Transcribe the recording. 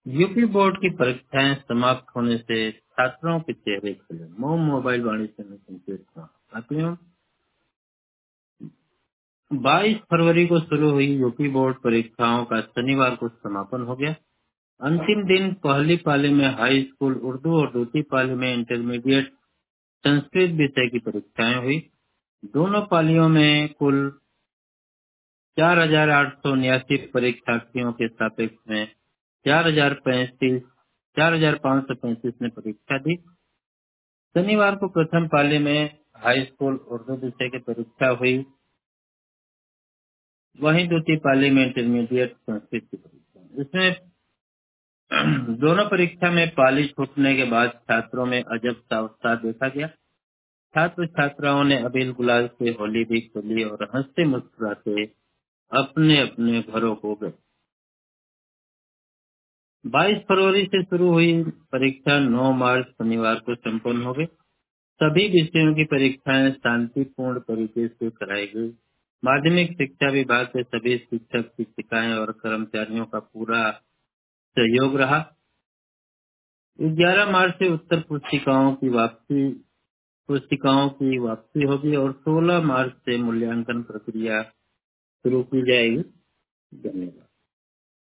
UP board की परीक्षाएं समाप्त होने से छात्रों के चेहरे खुले। मोबाइल वाणिज्य में संकेत हुआ। साथियों, 22 फरवरी को शुरू हुई यूपी बोर्ड परीक्षाओं का शनिवार को समापन हो गया। अंतिम दिन पहली पाली में हाई स्कूल उर्दू और दूसरी पाली में इंटरमीडिएट संस्कृत विषय की परीक्षाएं हुई। दोनों पालियों में कुल 4,879 परीक्षार्थियों के सापेक्ष में 4,535 ने परीक्षा दी। शनिवार को प्रथम पाली में हाई स्कूल उर्दू विषय की परीक्षा हुई, वहीं द्वितीय पाली में इंटरमीडिएट संस्कृत की परीक्षा। इसमें दोनों परीक्षा में पाली छूटने के बाद छात्रों में अजब सा उत्साह देखा गया। छात्र छात्राओं ने अबीर गुलाल से होली भी खेली और हंसते मुस्कुराते अपने अपने घरों को गए। 22 फरवरी से शुरू हुई परीक्षा 9 मार्च शनिवार को संपन्न हो गई। सभी विषयों की परीक्षाएं शांतिपूर्ण तरीके से कराई गई। माध्यमिक शिक्षा विभाग के सभी शिक्षक शिक्षिकाएं और कर्मचारियों का पूरा सहयोग रहा। 11 मार्च से उत्तर पुस्तिकाओं की वापसी होगी और 16 मार्च से मूल्यांकन प्रक्रिया शुरू की जाएगी। धन्यवाद।